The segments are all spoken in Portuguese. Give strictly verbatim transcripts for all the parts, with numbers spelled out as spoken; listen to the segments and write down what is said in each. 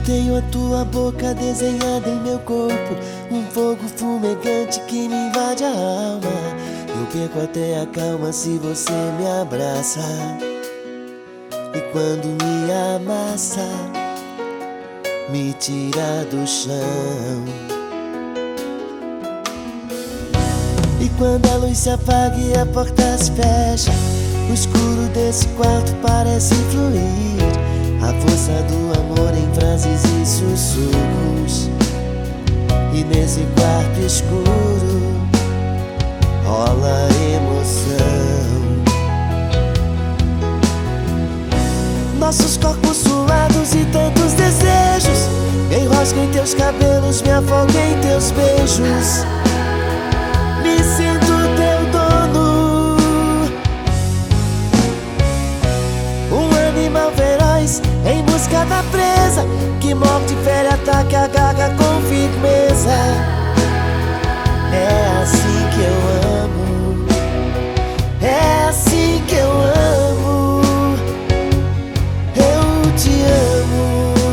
Tenho a tua boca desenhada em meu corpo, um fogo fumegante que me invade a alma. Eu perco até a calma se você me abraça, e quando me amassa, me tira do chão. E quando a luz se apaga e a porta se fecha, o escuro desse quarto parece fluir a força do amor em frases e sussurros. E nesse quarto escuro rola emoção. Nossos corpos suados e tantos desejos, me enrosco em teus cabelos, me afogo em teus beijos. Me sinto teu dono, um animal feroz em busca da presa, que morde, fere, ataca, agarra com firmeza. É assim que eu amo, é assim que eu amo, eu te amo.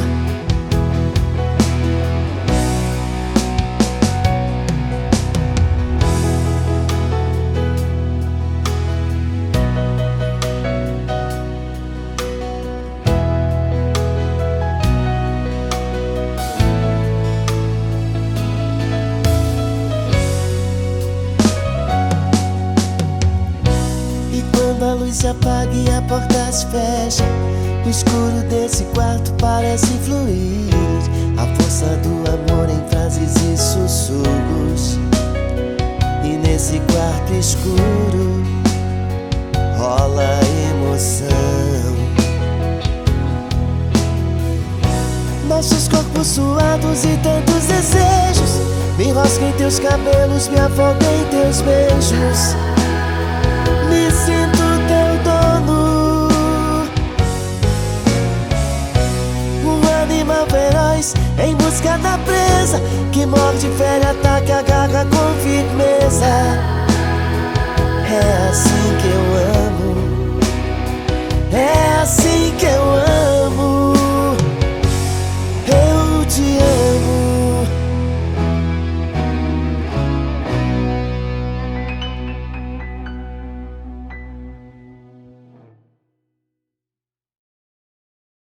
Quando a luz se apaga e a porta se fecha, o escuro desse quarto parece fluir a força do amor em frases e sussurros. E nesse quarto escuro rola emoção. Nossos corpos suados e tantos desejos, me enrosco em teus cabelos, me afogo em teus beijos. Me sinto teu dono, um animal feroz em busca da presa, que morde, fere, ataca, agarra com firmeza.